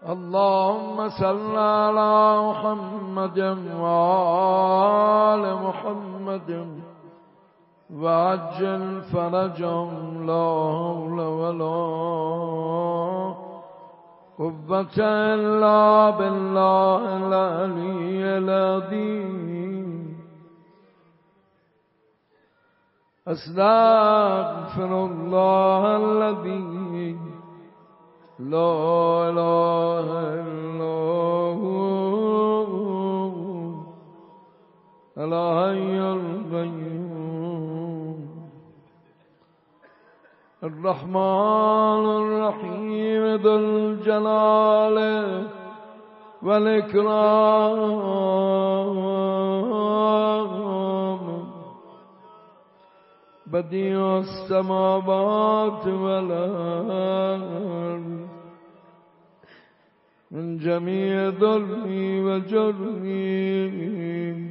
اللهم صل على محمد وآل محمد وعجل فرجهم لا حول ولا قوة إلا بالله العلي العظيم. أستغفر الله الذي لا إله إلا هو الحي القيوم الرحمن الرحيم ذو الجلال والإكرام بديع السماوات والأرض من جميع ظلمي وجرمي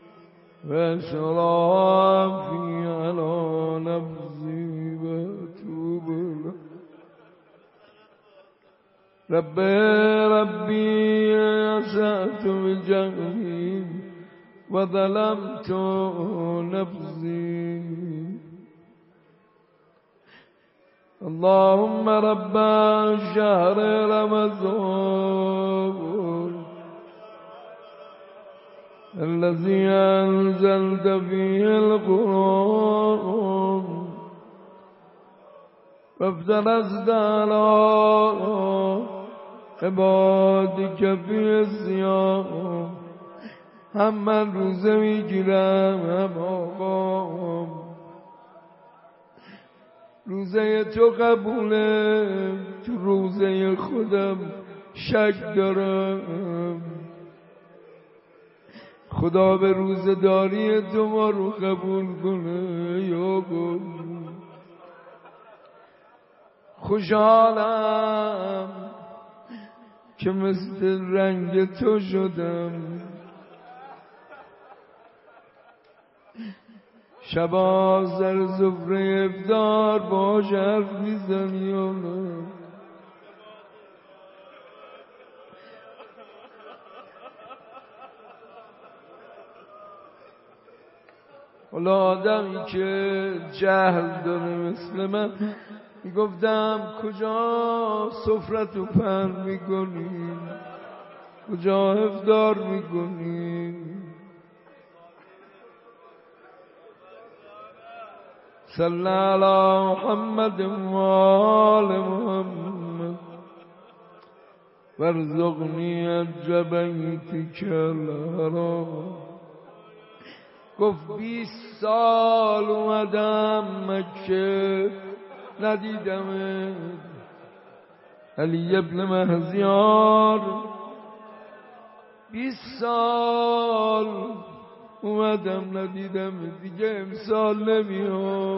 وإسرافي على نفسي وأتوب له. ربي أسأت بجهلي وظلمت نفسي. اللهم رب شهر رمضان الذي أنزلت فيه القرآن وافترضت على عبادك في الصيام هم من روزه میگیرم هم آقام روزه تو قبوله تو روزه خودم شک دارم. خدا به روزداری تو ما رو قبول کنه یا گل. خوشحالم که مثل رنگ تو شدم شبا سر سفره افطار باش حرف میزنی یا نه؟ حالا آدمی که جهل داره مثل من میگفتم کجا سفرتو پهن میکنی کجا افطار میکنی. صلی علی محمد و آل محمد وارزقنی حج بیتک الحرام. گفت 20 سال اومدم مکه ندیدم علی ابن مهزیار 20 سال اومدم ندیدم دیگه امسال نمیام.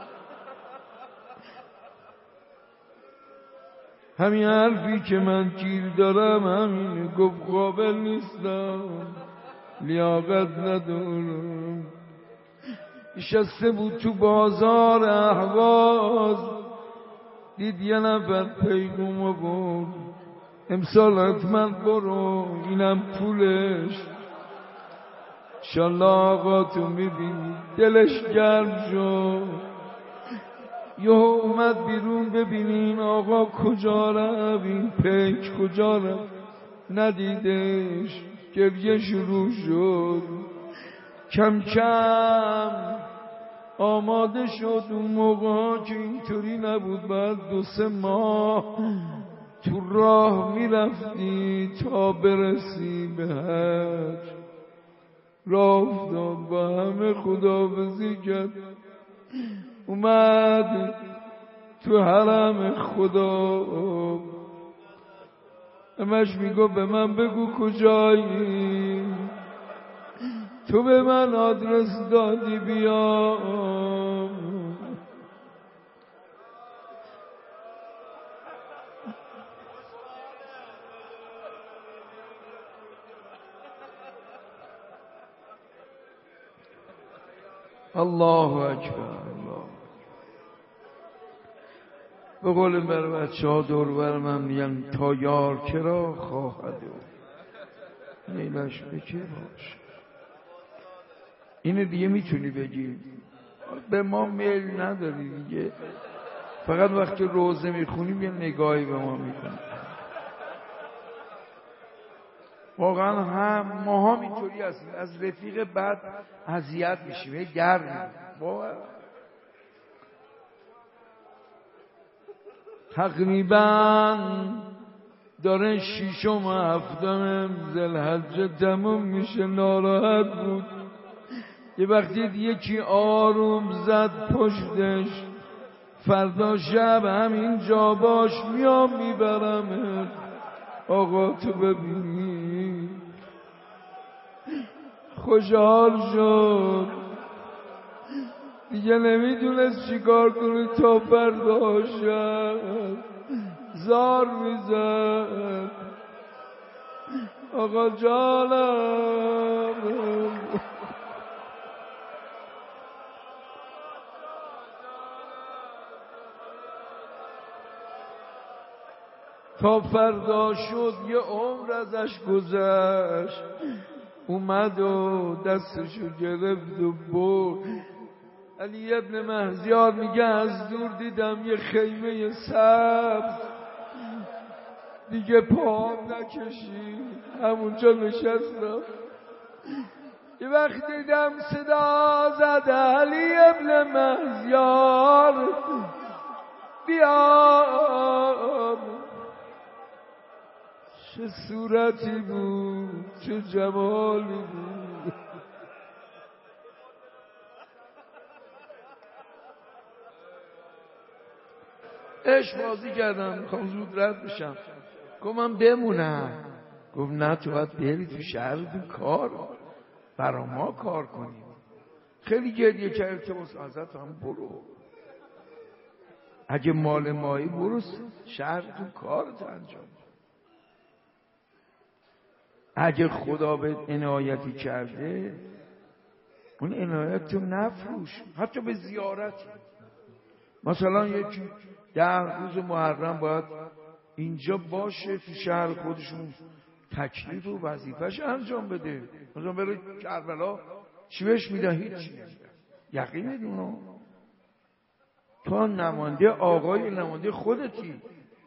همین حرفی که من گیر دارم همینه. گفت قابل نیستم لیاقت ندارم. نشسته بود تو بازار اهواز دید یه نفر پیغام آورد امسال حتما برو اینم پولش انشالله آقا تو میبینی. دلش گرم شد یه اومد بیرون ببینین آقا کجا رفت این پیک کجا رفت ندیدش. گریه شروع شد کم کم آماده شد. اون موقع که اینطوری نبود بعد 2-3 ماه تو راه میرفتی تا برسی به حج. راه افتاد با همه خداحافظی کرد اومد تو حرم خدا. همش میگو به من بگو کجایی تو به من آدرس دادی بیام. الله اکبر. الله به قول بچه ها دور برم هم میگن تا یار کرا خواهد میلش بکه باش. اینو دیگه میتونی بگی، به ما میل نداری دیگه، فقط وقتی روزه میخونیم یه نگاهی به ما میکنیم. واقعا هم ماها اینطوری هستیم، از رفیق بد اذیت میشیم، گرم تقریبا داره 6 و 7 ذوالحجه تموم میشه. ناراحت بود یه وقتی یکی آروم زد پشتش، فردا شب همین جا باش میام میبرم. آقا تو ببینی خوشحال شد دیگه، نمیدونست چیکار کنه تا فردا شب زار میزد. آقا جانم تا فردا شد یه عمر ازش گذشت، اومد و دستشو گرفت و برد. علی ابن مهزیار میگه از دور دیدم یه خیمه سبز، دیگه پاهم نکشید همونجا نشستم. یه وقت دیدم صدا زد علی ابن مهزیار بیا. چه صورتی بود، چه جمالی بود. عشق بازی کردم، میخوام زود رد بشم. گفت من بمونم. گفت نه تو باید بری تو شهر تو کار برا ما کار کنیم. خیلی گریه کرد که حضرت هم برو، اگه مال مایی برو شهر تو کارت انجام. اگه خدا به عنایتی کرده اون عنایت تو نفروش، حتی به زیارت. مثلا یکی 10 روز محرم باید اینجا باشه تو شهر خودشون، تکلیف و وظیفه‌اش انجام بده. مثلا بره کربلا چی بهش میدن؟ هیچ یقین میدونو تو نماینده آقای نماینده خودتی،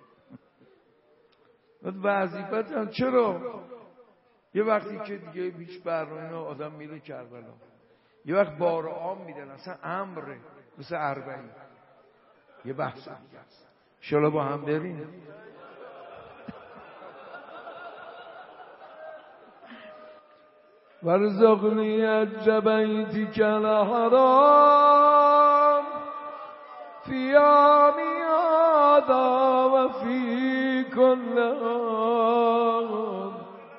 وظیفت هم. چرا؟ یه وقتی که دیگه هیچ برنامه آدم میره کربلا، یه وقت بار عام میدن، اصلا امره، مثل 40 یه بحث دیگه است. انشالله با هم بریم. ورزقنی اجبیتی کل حرام فی آمی آدا و فی کل آم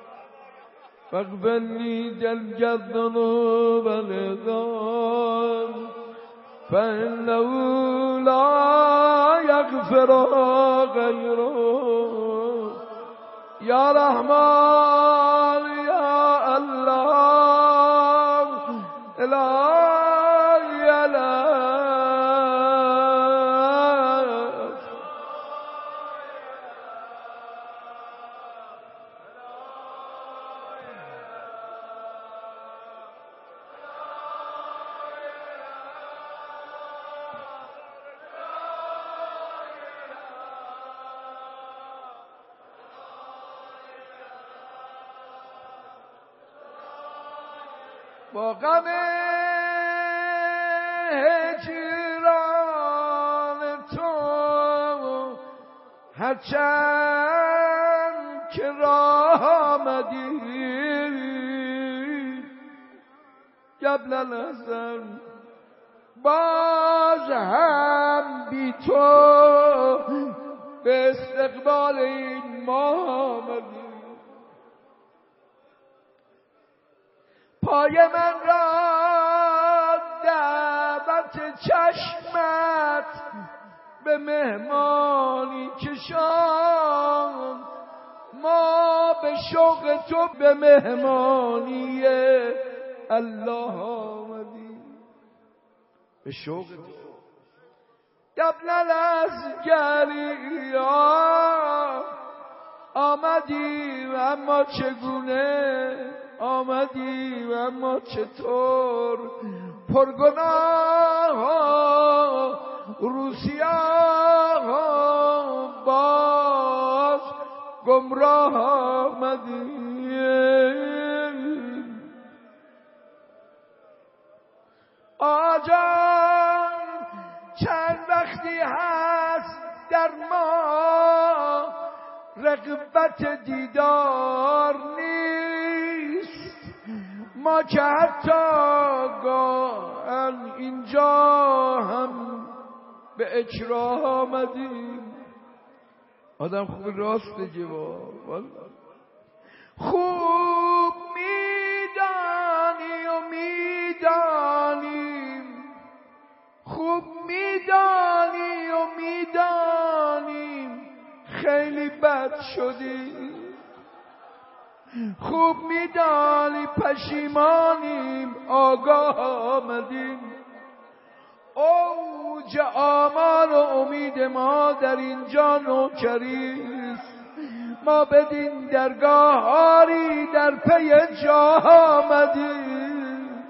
فاغفرنی جلگ الذنوب العظام فإنه لا یغفر غیره یا رحمان یا الله الهی الهی. با غم هجران تو هرچند که راه آمدی قبل الحزن باز هم بی تو به استقبال این ماه آمدی. پای من را دعوت چشمت به مهمانی کشان، ما به شوق تو به مهمانی الله آمدیم. به شوق تو قبل الازگری آمدی و اما چگونه آمدی و اما چطور پرگناه ها روسیاه ها باز گمراه آمدی آجان چند وقتی هست در ما رغبت دیدار نیست ما که حتی گاهن اینجا هم به اکراه آمدیم آدم خوب راست بگه خوب میدانی و میدانیم خوب میدانی و میدانیم خیلی بد شدی خوب میدانی پشیمانیم آگاه آمدیم اوج آمال و امید ما در اینجا نوکریست ما بدین درگاه آری در پی جا آمدیم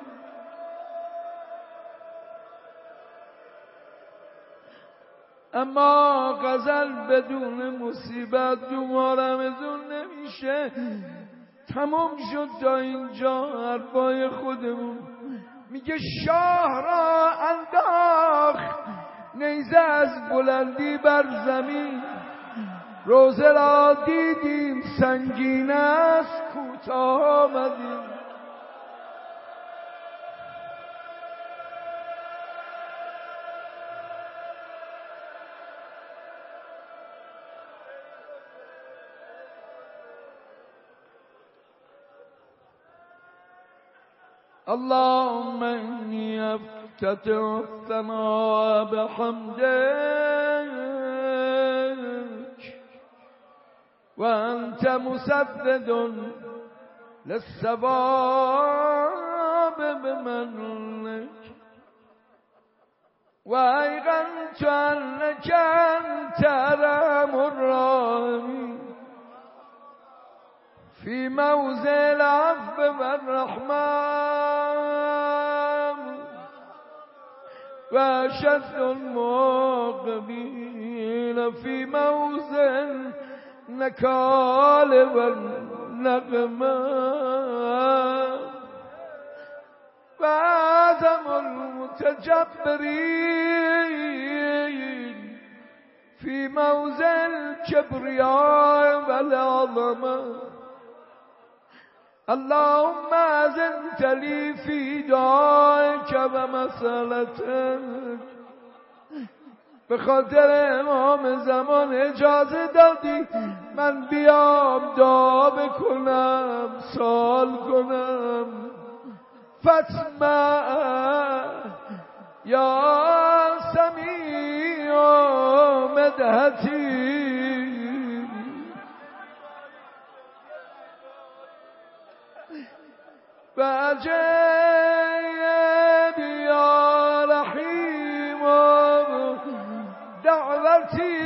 اما غزل بدون مصیبت دو رمضان نمیشه تمام شد تا اینجا حرفای خودمون میگه شاه را انداخت نیزه از بلندی بر زمین روزه را دیدیم سنگین است کوتاه آمدیم اللهم إني أفتتح السماء بحمدك وأنت مسدد للثواب بمنك وأيقنت أنك أنت أرحم الراحمين في موضع العفو والرحمن وأشد المعاقبين في موضع النكال والنقمة وأعظم المتجبرين في موضع الكبرياء والعظمة اللهم أذنت لي في دعائك ومسألتك به خاطر امام زمان اجازه دادی من بیام دعا بکنم سوال کنم فاسمع یا سمیع مدحتی فأجب يا رحيم دعوتي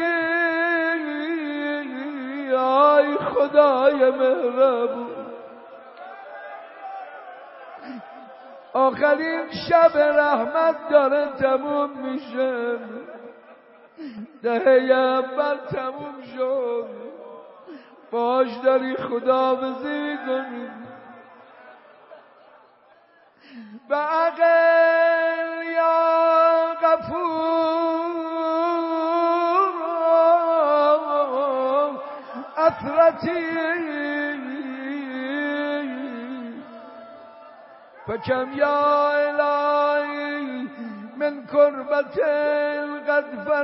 ای خدای مهربون آخرین شب رحمت داره تموم میشه دهه اول تموم شد باش داری خداحافظی کنیم و عقل یا غفور اثرتی فکم یا الهی من کربت قد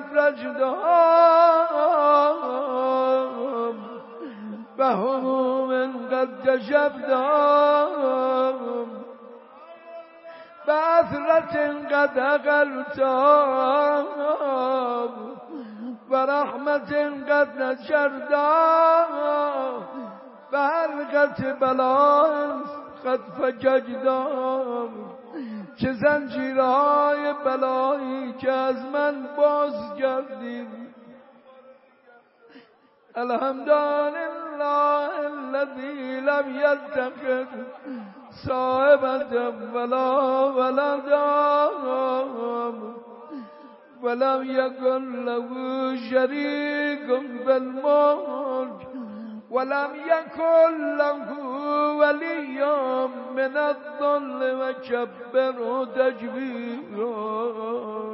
فرجتها و هموم قد کشفتها بأثرة قد أقلتها ورحمة قد نشرتها وحلقة بلاء قد فججتها چه زنجیرهای بلایی که از من باز کردید. الحمدلله الذی لم یتخذ صاحبة ولا ولدا ولم یکن له شریک فی الملک ولم یکن له ولی من الذل وکبره تکبیرا.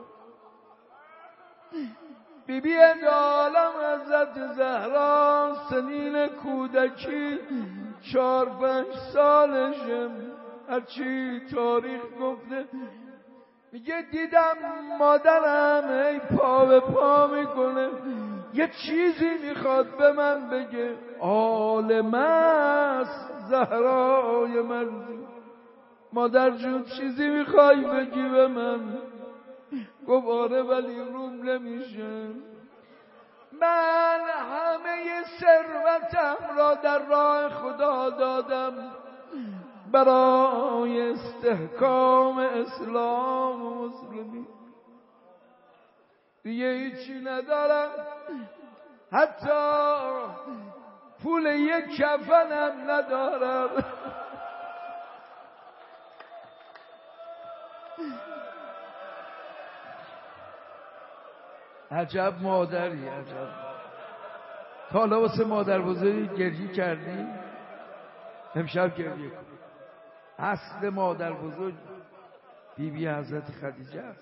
بیبی عالم حضرت زهرا سنین کودکی 4-5 سالشه، هرچی تاریخ گفته میگه دیدم مادرم ای پا به پا میکنه یه چیزی میخواد به من بگه. عالم است زهرای من، مادر جون چیزی میخوای بگی به من؟ گفت آره ولی روم نمیشه. من همه ثروتم را در راه خدا دادم برای استحکام اسلام و مسلمین، دیگه هیچی ندارم، حتی پول یک کفنم ندارم. عجب مادری، عجب. تا حالا واسه مادر بزرگی گریه کردی؟ امشب گریه کن. اصل مادر بزرگ بیبی حضرت خدیجه است.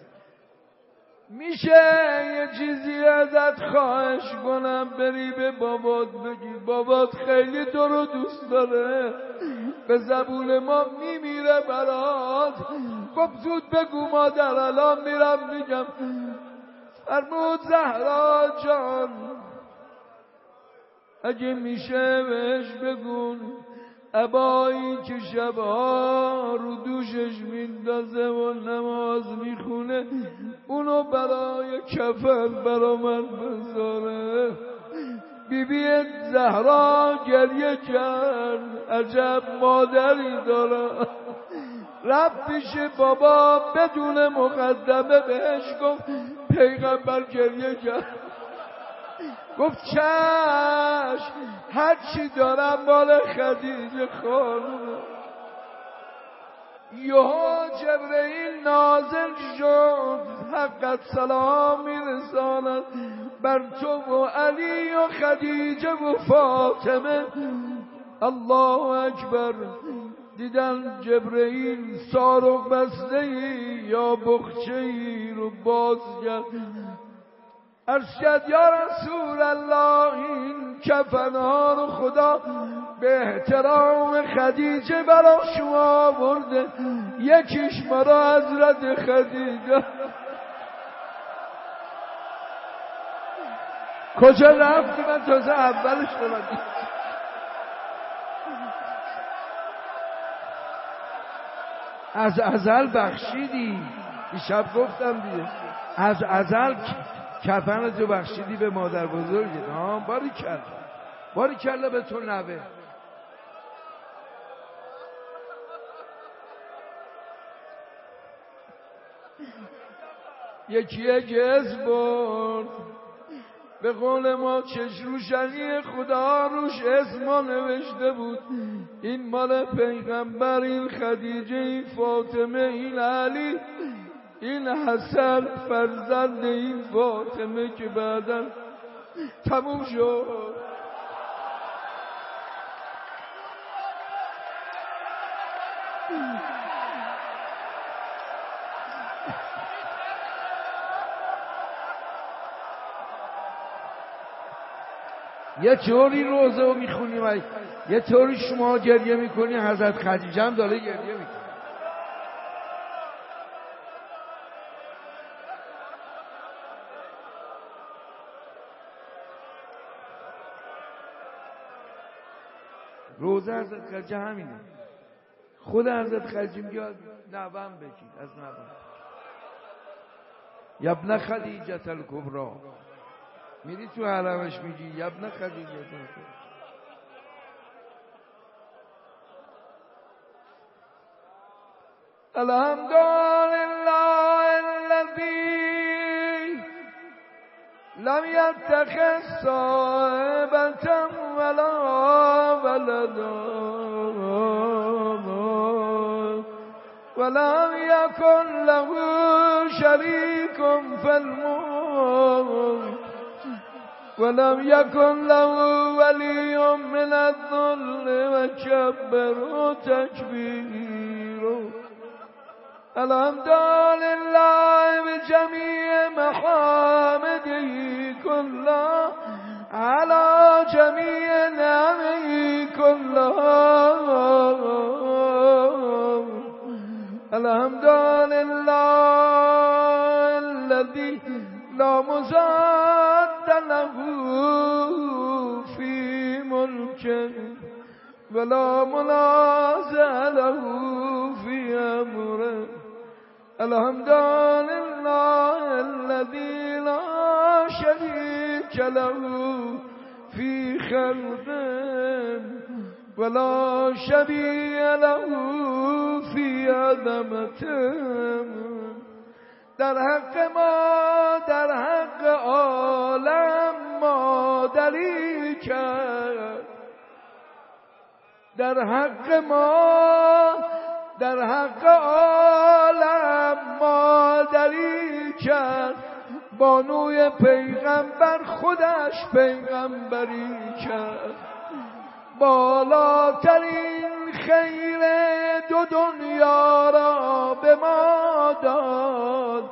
میشه یه چیزی ازت خواهش کنم؟ بری به بابات بگی بابات خیلی تو رو دوست داره، به زبون ما میمیره برات. خب زود بگو مادر، الان میرم میگم. فرمود زهرا جان اگه میشه بهش بگون عبایی که شبها رو دوشش میندازه و نماز میخونه اونو برای کفن برا من بذاره. بیبی زهرا گریه کرد، عجب مادری داره. رفت پیش بابا بدون مقدمه بهش گفت پیغمبر گریه کرد. گفت چشم، هرچی دارم مال خدیجه خانم. یهو جبرئیل نازل شد، حقت سلام میرساند بر تو و علی و خدیجه و فاطمه. الله اکبر. دیدن جبرئیل سارق بسته یا بخچه رو باز کرد. ارشد یا رسول الله این کفنها رو خدا به احترام خدیجه برا شما برده، یکیش برا حضرت خدیجه. کجا رفتی؟ من تازه اولش دارم. از ازل بخشیدی، دیشب گفتم دیگه، از ازل کفن تو بخشیدی به مادر بزرگت. باری کلا به تو نوه. یکی جز برد، به قول ما چش روشنی خدا روش اسما نوشته بود، این مال پیغمبر، این خدیجه، این فاطمه، این علی، این حسن فرزند این فاطمه که بعدا تموم شد. یه طوری روزه رو میخونی و یه طوری شما گریه میکنی، حضرت خدیجه هم داره گریه میکنی. روزه حضرت خدیجه همینه. خود حضرت خدیجه میگه نوام بگید، از نوام یبن خدیجه الکبری، میری تو حرمش میگی یبن خدیجه الکبری. الحمد لله الذي لم يتخذ صاحبة ولا ولدا ولم يكن له شريك في الملك ولم يكن له ولي من الذل وكبره تكبيرا. الحمد لله بجميع محامده كلها على جميع نعمه كلها. الحمد لله الذي لا مزاد له في ملكه ولا منازع له في أمره. الحمد لله الذي لا شريك له في خلقه ولا شبيه له في عظمته. در حق ما در حق عالم مادری کرد. در حق ما در حق عالم مادری کرد. بانوی پیغمبر خودش پیغمبری کرد. بالاترین خیر دو دنیا را به ما داد.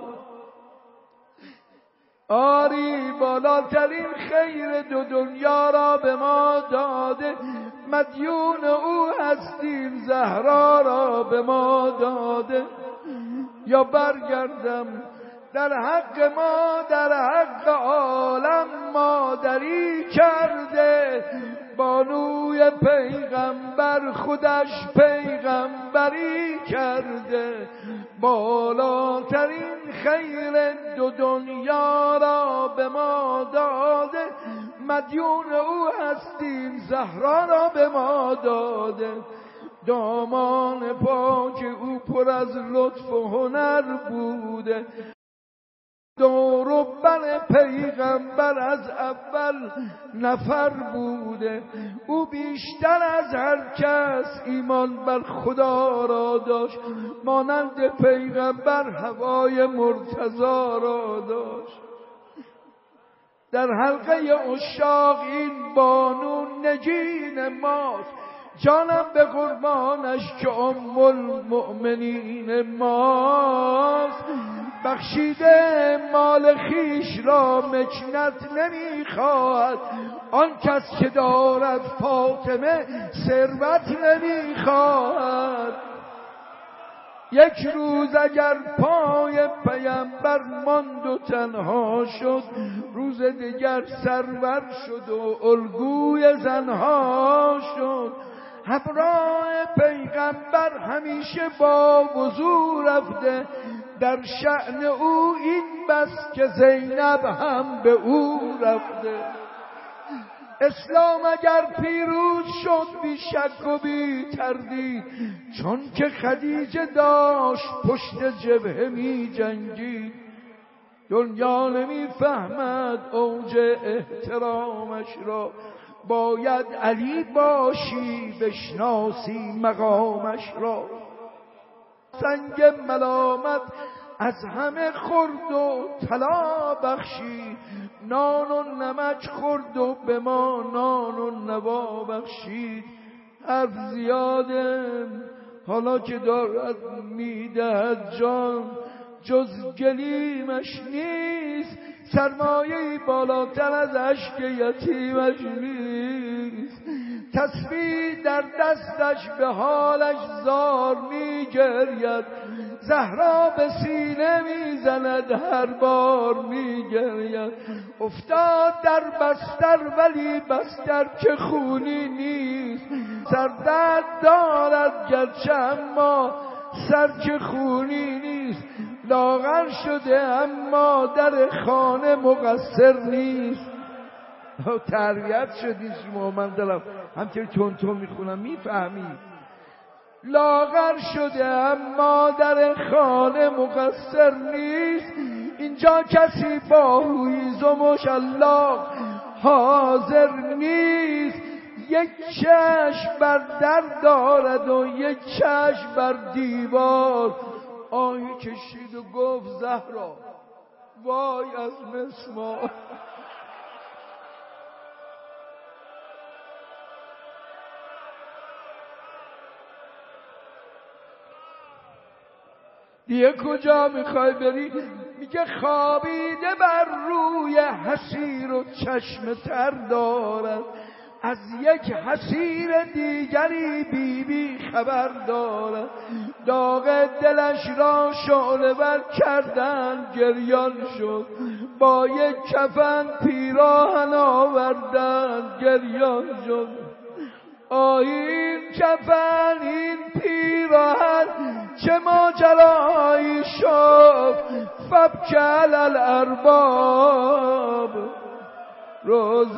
آری بالاترین خیر دو دنیا را به ما داده. مدیون او هستیم، زهرا را به ما داده. یا برگردم در حق ما در حق عالم مادری کرده. بانوی پیغمبر خودش پیغمبری کرده. بالاترین خیر دو دنیا را به ما داده. مدیون او هستیم، زهرا را به ما داده. دامان پاک او پر از لطف و هنر بوده. دور و بر پیغمبر از اول نفر بوده. او بیشتر از هر کس ایمان بر خدا را داشت. مانند پیغمبر هوای مرتضی را داشت. در حلقه عشاق این بانو نگین ماست. جانم به قربانش که ام المؤمنین ماست. بخشیده مال خیش را مکنت نمیخواهد. آن کس که دارد فاطمه ثروت نمیخواهد. یک روز اگر پای پیامبر ماند و تنها شد، روز دیگر سرور شد و الگوی زنها شد. همراه پیغمبر همیشه با وضو رفته. در شأن او این بس که زینب هم به او رفته. اسلام اگر پیروز شد بی شک و بی تردید، چون که خدیجه داشت پشت جبهه می جنگید. دنیا نمی فهمد اوج احترامش را. باید علی باشی بشناسی مقامش را. سنگ ملامت از همه خورد و طلا بخشید. نان و نمک خورد و به ما نان و نوا بخشید. حرف زیاده حالا که دارد میدهد جان، جز گلیمش نیست. سرمایه‌ای بالاتر از اشک یتیمش نیست. تسبیح در دستش به حالش زار میگرید. زهرا به سینه میزند هر بار میگرید. افتاد در بستر ولی بستر که خونی نیست. سردرد دارد گرچه اما سر که خونی نیست. لاغر شده اما در خانه مقصر نیست. تربیت شدی شما، من دلم همطوری تون تون میخونم میفهمی. لاغر شده اما در خانه مقصر نیست. اینجا کسی با هویز و مشلاق حاضر نیست. یک چشم بر در دارد و یک چشم بر دیوار. آهی کشید و گفت زهرا وای از مسمار. دیگه کجا میخوای بری؟ میگه خوابیده بر روی حسیر و چشم تر دارد. از یک حسیر دیگری بی خبر دارد. داغ دلش را شعله ور کردن گریان شد. با یک کفن پیراهن آوردن گریان شد. این کفن این پیراهن چه ماجرایی شد. فبکی علی الارباب روز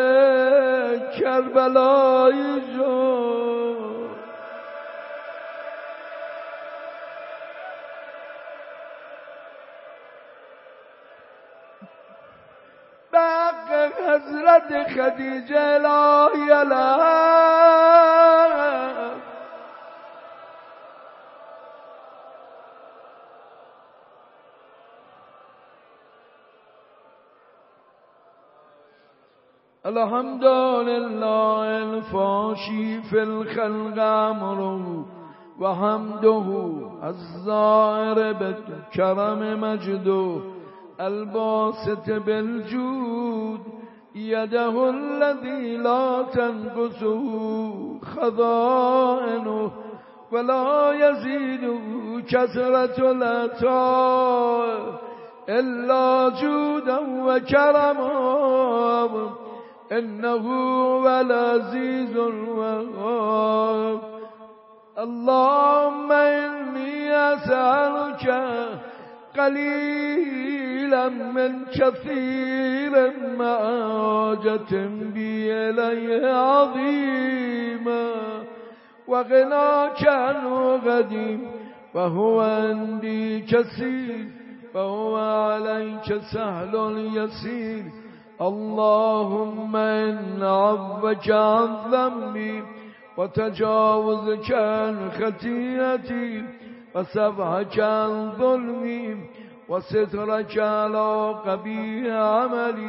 کربلایی شد. بق حضرت خدیجه الهی علیها الحمد لله الفاشي في الخلق امره وحمده الظاهر بالكرم مجده الباسط بالجود يده الذي لا تنقصه خزائنه ولا يزيد كثرة العطاء إلا جودا وكرما إنه هو العزيز الوهاب. اللهم إني أسألك قليلا من كثير مع حاجة بي إليه عظيما وغناك عنه قديم وهو عندي كثير وهو عليك سهل يسير. اللهم إن عفوك عن ذنبي وتجاوزك عن خطيئتي وسفحك عن ظلمي وسترك على قبيح عملي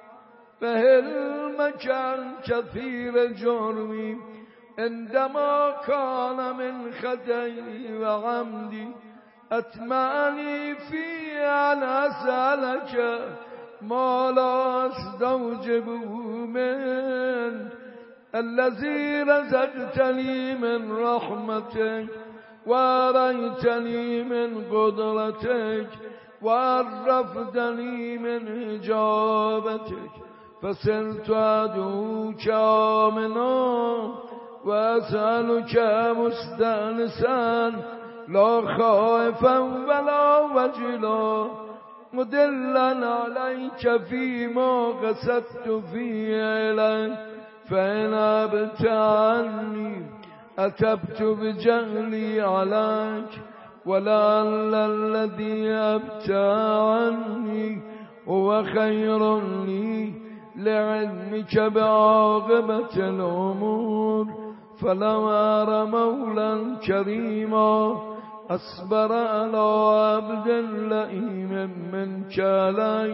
فهلمك عن كثير جرمي عندما كان من خطئي وعمدي أتمعني في أن أسألك ما لا أستوجبه من الذي رزقتني من رحمتك وأريتني من قدرتك وعرفتني من إجابتك فصرت أدعوك آمنا وأسألك مستأنسا لا خائفا ولا وجلا مدلا عليك فيما قصدت فيه إليك فإن أبت عني أتبت بجهلي عليك ولعل الذي أبت عني هو خير لي لعلمك بعاقبة الأمور. فلو أرى مولا كريما أصبر على عبد لئيم منك علي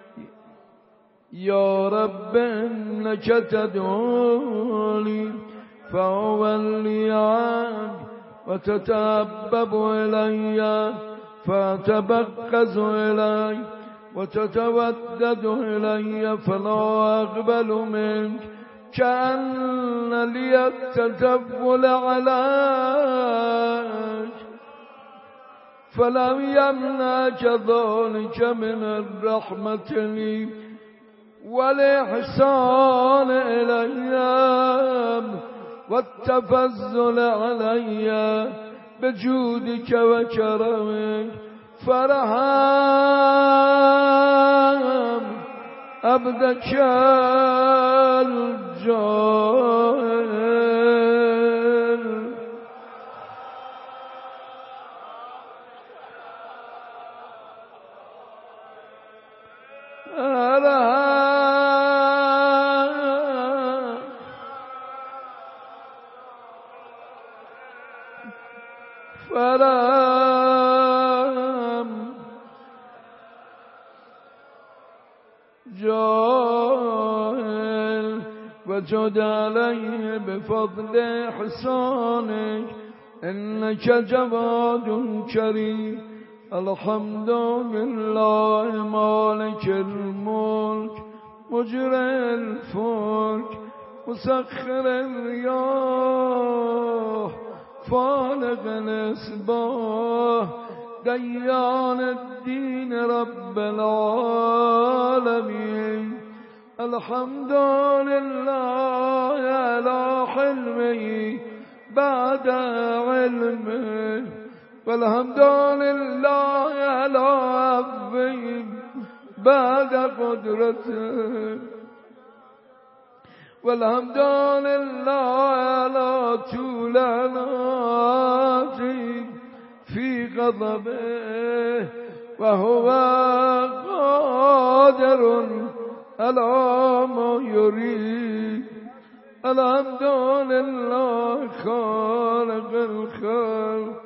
يا رب إنك تدعوني فأولي عنك وتتأبب إلي فأتبقز إلي وتتودد إلي فلا أقبل منك كأن لي التتبل عليك فلم يمنعك ذلك من الرحمة لي والإحسان إلي والتفضل علي بجودك وكرمك فارحم عبدك الجاهل فرم جاهل وجد عليه بفضل احسانك انك جواد كريم الحمد لله مالك الملك مجري الفلك مسخر الرياح فالق الإصباح ديان الدين رب العالمين الحمد لله على حلمه بعد علمه والحمد لله على عفوه بعد قدرته والحمد لله على طول أناته في غضبه وهو قادر على ما يريد الحمد لله خالق الخلق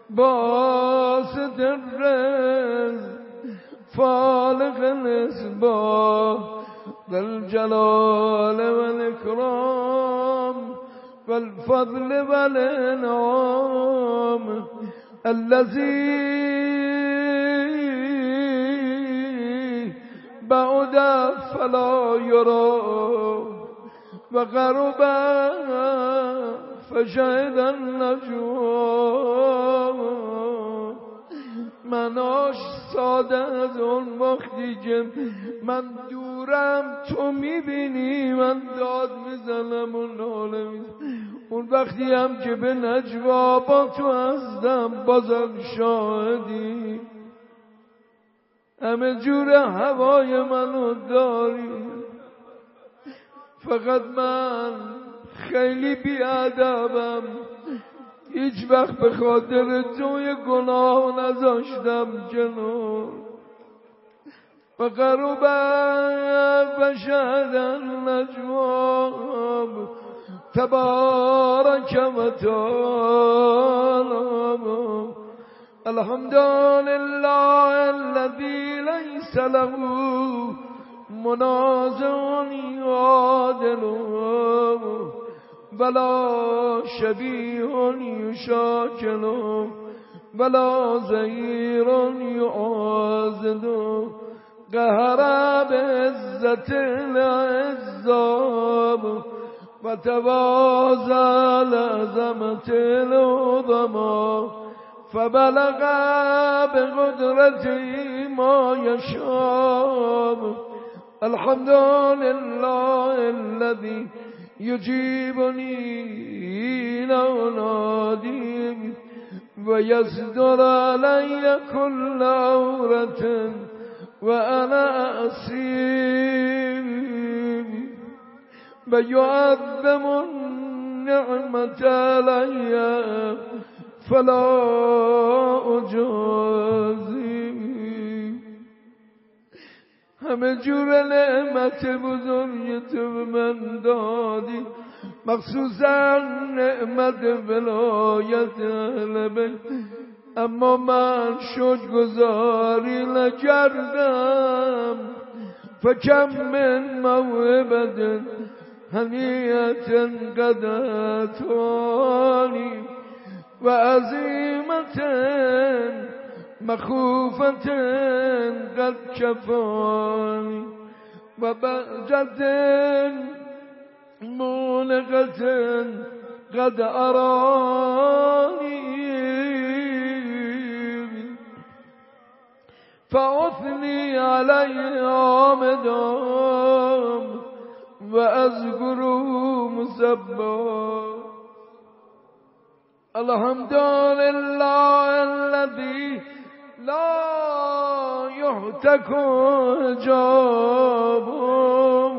باسط الرزق فالق الإصباح ذا الجلال والإكرام والفضل والإنعام الذي بعد فلا يرى وقرب فشهد النجوم مناش ساده از اون وقتی که من دورم تو میبینی من داد میزنم و ناله میزنم اون وقتی هم که به نجوا با تو هستم بازم شاهدی همه جور هوای منو داری فقط من خیلی بیادبم هیچ وقت به خاطر توی گناه نذاشتم جنون و قرب فشهد النجوم تبارک و تعالی الحمد لله الذي ليس له منازع يعادله ولا شبيه يشاكله ولا زهير يعاذله قهر بعزة العزاب وتواضع لعظمة العظماء فبلغ بقدرته ما يشاء الحمد لله الذي يجيبني لو نادي ويصدر علي كل عورة وأنا أسير ويعظم النعمة علي فلا أجازي همه جور نعمت بزرگی تو به من دادی مخصوصا نعمت ولایت اهل بیت اما من شکرگزاری نکردم فکم من موهبت هنیت قد اتانی و عظیمت مخوفة قد كفاني وبهجة مولقة قد أراني فأثني عليه عامدا وأذكره مسبا الحمد لله الذي لا يهتك حجابه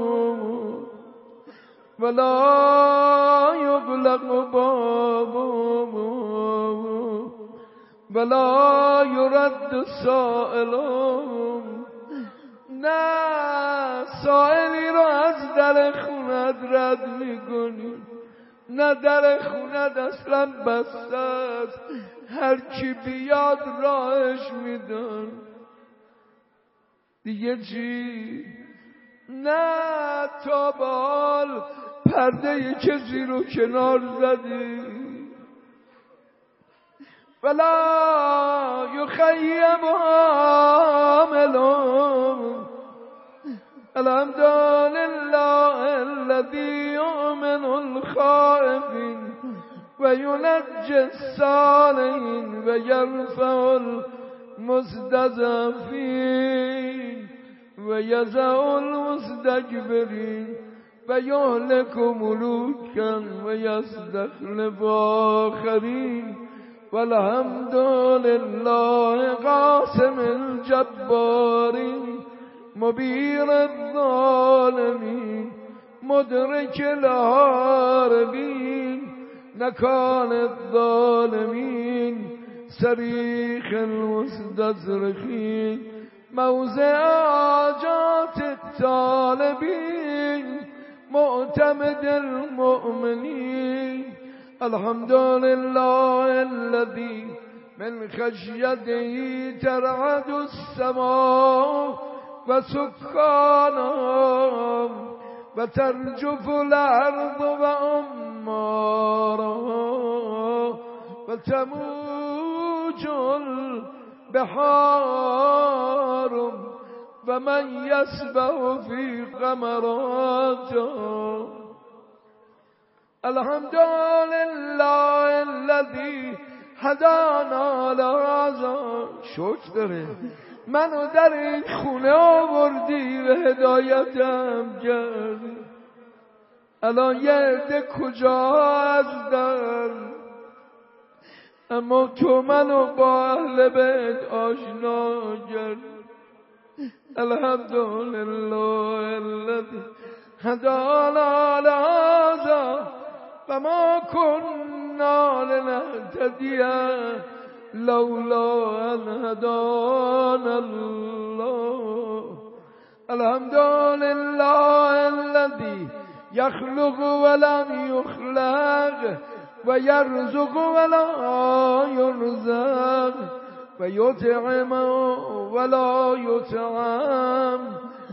ولا يغلق بابه ولا يرد سائلهم نه سائلی را از در خونت رد میکنی نه در خونت اصلا بسته است، هر کی بیاد راهش میدن. دیگه چی؟ نه تا بال پرده کسی رو کنار زدی. ولا یخیب عاملون الحمد لله الذي يؤمن الخائفين وينجي الصالحين ويرفع المستضعفين ويزع المستكبرين ويهلك ملوكا ويستخلف آخرين والحمد لله قاسم الجبارين مبير الظالمين مدرك الهاربين نكال الظالمين صريخ المستصرخين موضع حاجات الطالبين معتمد المؤمنين الحمد لله الذي من خشيته ترعد السماء وسكانها وترجف الأرض وأمارها وتموج البحار ومن يسبح في غمراتها الحمد لله الذي هدانا لهذا. شکر داره منو در این خونه آوردی و هدایتم کردی. الان یه عده کجا هستن، اما تو منو با اهل بیت آشنا کردی. الحمدلله الذی هدانا لهذا وما كنا لنهتدي لولا أن هدانا الله. الحمد لله الذي يخلق ولم يخلق ويرزق ولا يرزق ويطعم ولا يطعم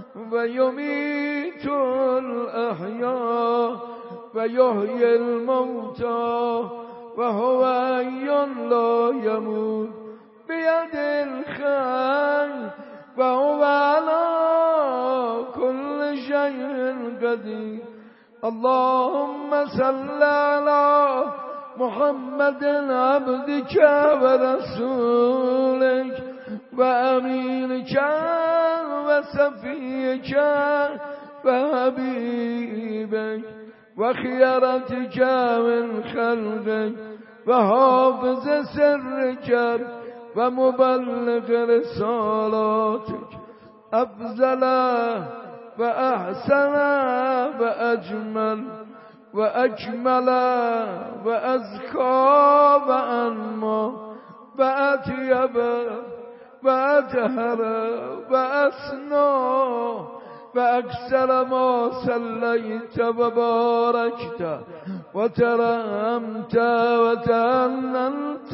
ويميت الأحياء ويحيي الموتى وهو حي لا يموت بيد الخير وهو على كل شيء قدير. اللهم صل على محمد عبدك ورسولك وأمينك وصفيك وحبيبك وخيرتك من خلقك وحافظ سرك ومبلغ رسالاتك أفضل وأحسن وأجمل وأكمل وأزكى وأنمى وأطيب وأطهر وأسنى وأكثر ما صليت وباركت وترحمت وتأننت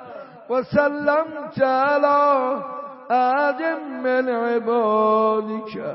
وسلمت على آدم من عبادك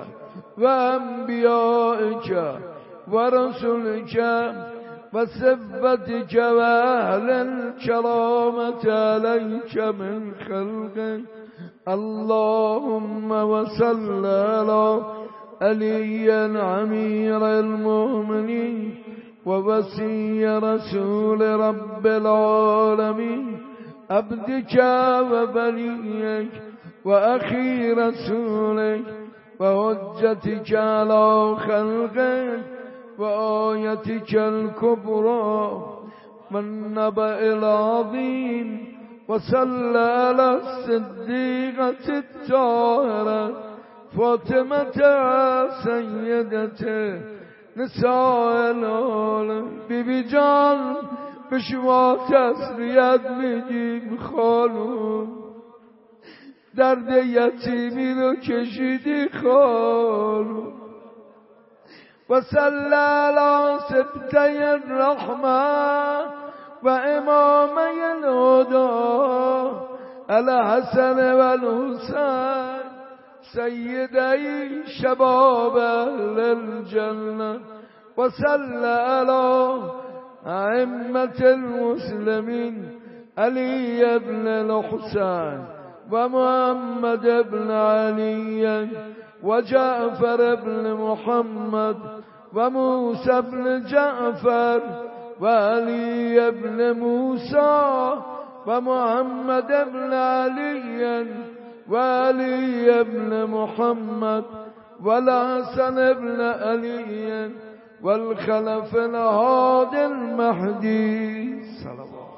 وأنبيائك ورسلك وصفتك وأهل الكرامة عليك من خلقك. اللهم وصل على علي أمير المؤمنين ووصي رسول رب العالمين عبدك ووليك وأخي رسولك وحجتك على خلقك وآيتك الكبرى والنبأ العظيم. وصلى على الصديقة الطاهرة فاطمة سيدة نساء العالم. بیبی جان به شما تسلیت میگیم خانم، درد یتیمی رو کشیدی خانم. وصلى على سبتي الرحمة وإمامي الهدى الحسن والحسين سيدي شباب أهل الجنة وصلى على أئمة المسلمين علي بن الحسين ومحمد بن علي وجعفر بن محمد وموسى بن جعفر وعلي بن موسى ومحمد بن علي وعلي بن محمد والحسن بن علي والخلف الهادي المهدي صلى الله عليه وسلم.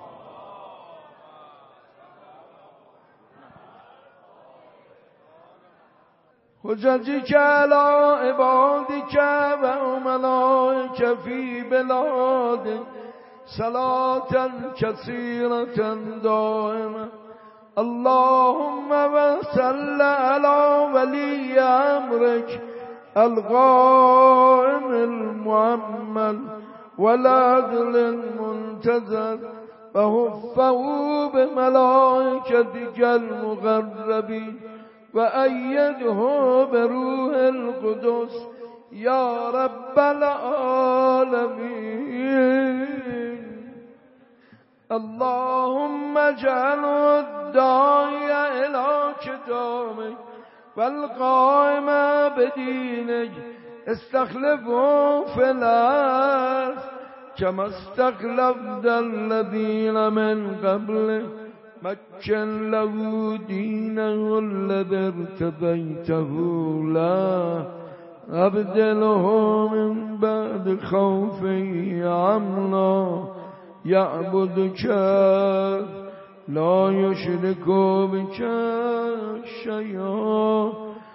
حججك على عبادك وملائكة في بلادك صلاة كثيرة دائمة. اللهم وصل على ولي أمرك القائم المؤمل والعدل المنتظر وهفه بملائكتك المقربين وأيده بروح القدس يا رب العالمين. اللهم اجعل الداعي إلى كتابك والقائم بدينك استخلفه في الأرض كما استخلفت الذين من قبله مكن له دينه الذي ارتضيته له أبدله من بعد خوفه أمنا يعبدك لا يشرك بك شيئا.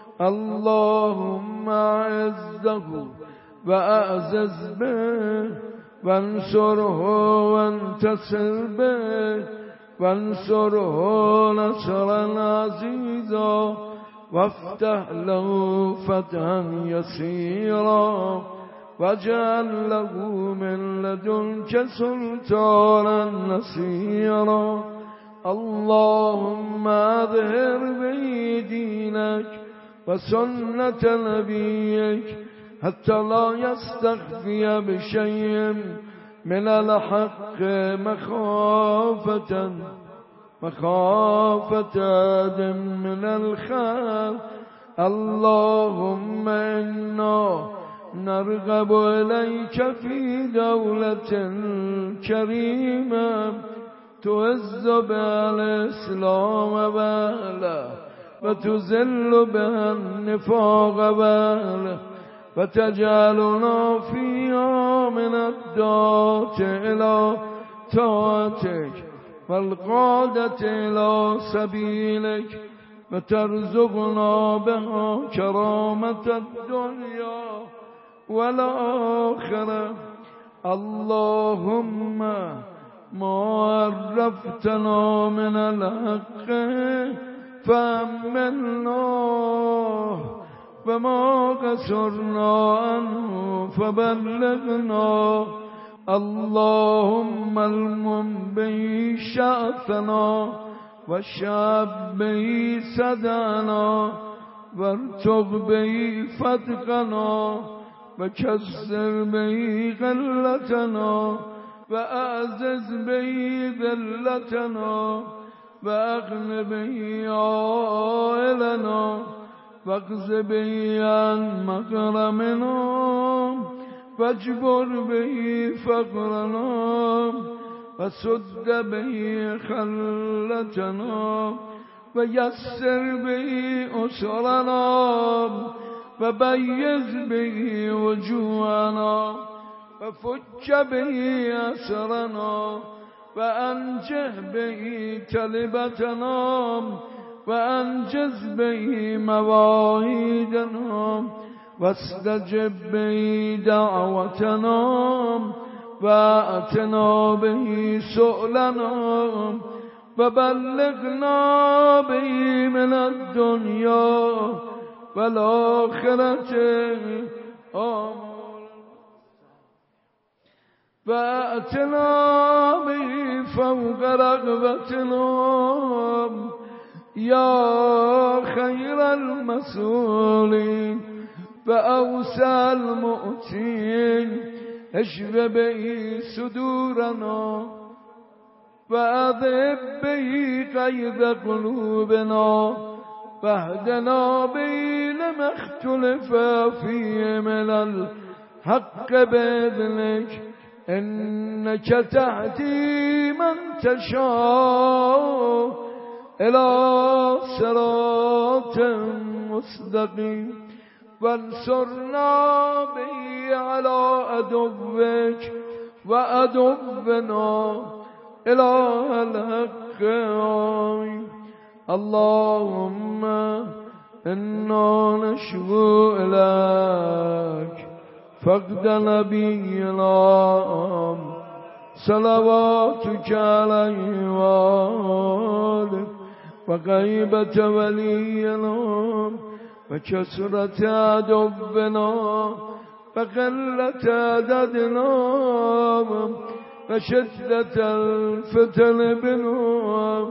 اللهم أعزه وأعزز به وانصره وانتصر به وانصره نصرا عزيزا وافتح له فتحا يسيرا واجعل له من لدنك سلطانا نصيرا. اللهم اظهر به دينك وسنة نبيك حتى لا يستخفي بشيء من الحق مخافة من الخلق. اللهم إنا نرغب إليك في دولة كريمة تعز بها الإسلام وأهله وتذل بها النفاق وأهله وتجعلنا فيها من الداعين إلى طاعتك والقادة إلى سبيلك وترزقنا بها كرامة الدنيا والآخرة. اللهم ما عرفتنا من الحق فأمناه وما قصرنا عنه فبلغنا. اللهم المم به شأثنا وشاب به صدعنا وارتق به فتقنا وكسر به غلتنا وأعزز به ذلتنا وأغن به عائلنا واقض به عن مغرمنا واجبر به فقرنا وسد به خلتنا ويسر به أسرنا وبيز به وجوهنا وفك به أسرنا وأنجه به تلبتنا وأنجز به مواعيدنا واستجب به دعوتنا وأتنا به سؤلنا وبلغنا به من الدنيا والآخرة آمين. فأتنا به فوق رغبتنا یا خیر المسئولین فأوسع المؤتین اشف به صدورنا وأذهب به قید قلوبنا واهدنا به لما اختلف فيه من الحق بإذنك إنك تهدي من تشاء إلى صراط مستقيم وانصرنا به على عدوك وعدونا إله الحق آمين اللهم إنا نشكو إليك فقد نبينا صلواتك عليه وآله وغيبة ولينا وكثرة عدونا وقلة عددنا وشدة الفتن بنا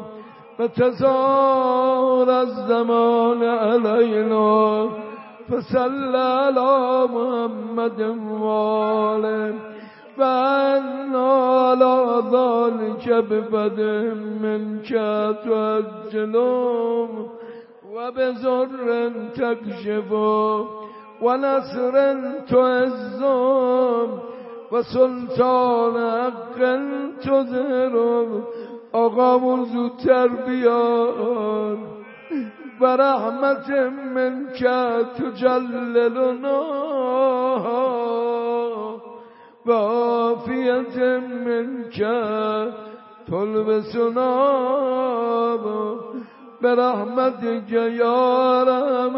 وتزار الزمان علينا فصل على محمد وآله وأنا على ذلك بفضل منك تؤجلهم وبزر تكشف ونصر تعزهم وسلطان حق تظهر آقا موضوع تربیان و رحمت منك تجللنا و عافیت منك تلبسنا برحمتك یا ارحم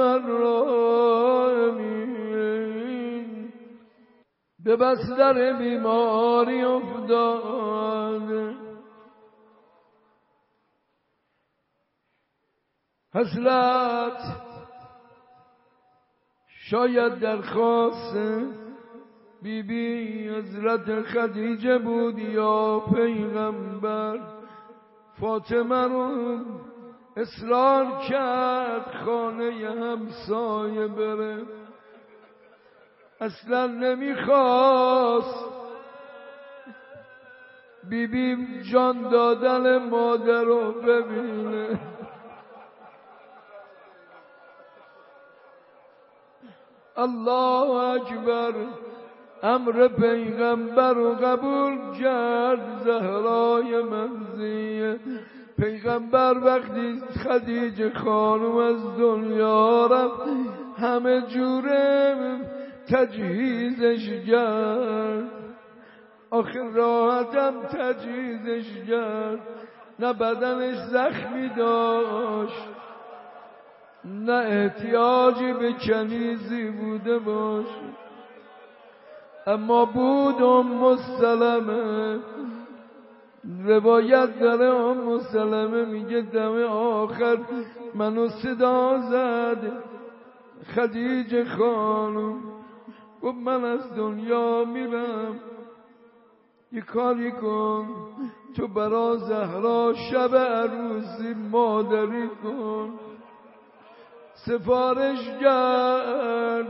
الراحمین. به بستر بیماری افتاد، حضرت شاید درخواست بیبی حضرت خدیجه بود یا پیغمبر. فاطمه رو اصرار کرد خانه همسایه بره، اصلا نمیخواست بیبی جان دادن مادر رو ببینه. الله اکبر. امر پیغمبر رو قبول کرد زهرای منزیه. پیغمبر وقتی خدیجه خانم از دنیا رفت همه جوره تجهیزش کرد، آخر راحتم تجهیزش کرد، نه بدنش زخمی داشت نه احتیاجی به کنیزی بوده باشه. اما بود ام سلمه، روایت داره ام سلمه میگه دم آخر منو صدا زد خدیجه خانم، گفت من از دنیا میرم، یه کاری کن تو برا زهرا شب عروسی مادری کن. سفارش کرد.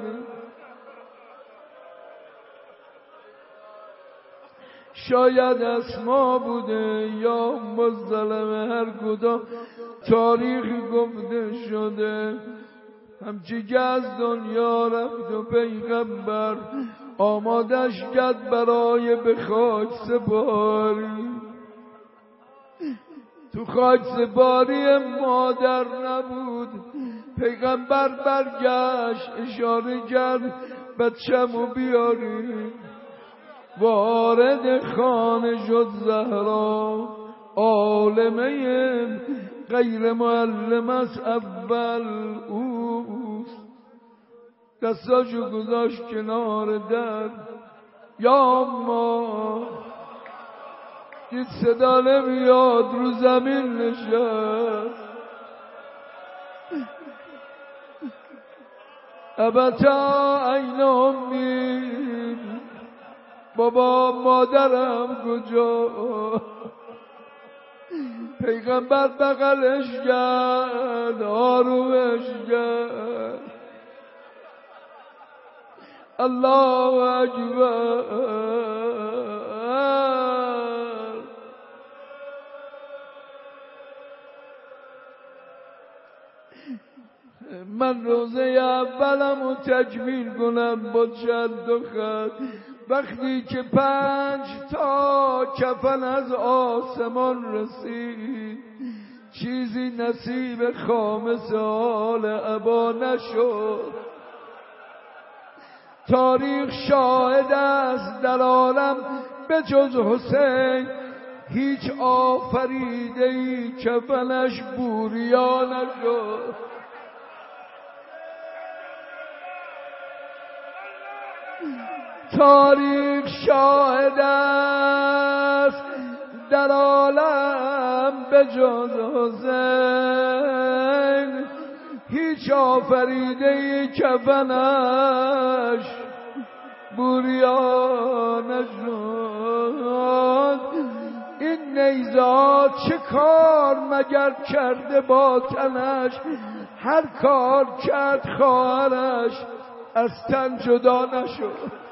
شاید اسما بوده یا مظلمه، هر کدام تاریخ گفته شده. همچی که از دنیا رفت و پیغمبر آمادش کرد برای به خاک سپاری. تو خاک سپاری مادر نبود. پیغمبر برگشت اشاره کرد بچه‌مو بیاری. وارد خانه شد زهرا، عالمه غیر معلم است اول اوست. دستاشو گذاشت کنار در. یا ما دید صدا نمیاد، رو زمین نشست. ابتا این امی بابا مادرم کجا؟ پیغمبر بغلش کرد، آرومش کرد. الله اکبر. من روزه اولمو تکمیل کنم با چند و خط. وقتی که 5 تا کفن از آسمان رسید، چیزی نصیب خامس آل عبا نشد. تاریخ شاهد است در عالم به جز حسین هیچ آفریده‌ای کفنش بوریا نشد. تاریخ شاهد است در عالم به جز حسین هیچ آفریده‌ای کفنش بوریا نشد. این نیزه چه کار مگر کرده با تنش؟ هر کار کرد خواهرش از تن جدا نشد.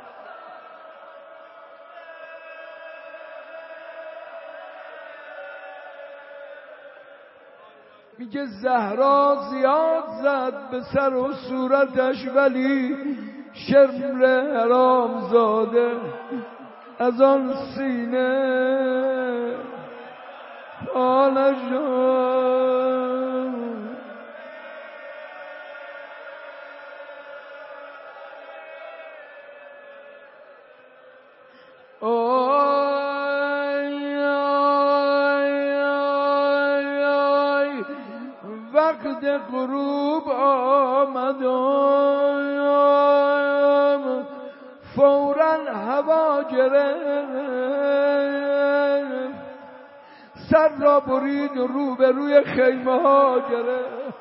میگه زهرا زیاد زد به سر و صورتش، ولی شمر حرام زاده از آن سینه آنش وقت غروب آمدم فوراً هوا گرفت، سر را برید و رو به روی خیمه ها گرفت.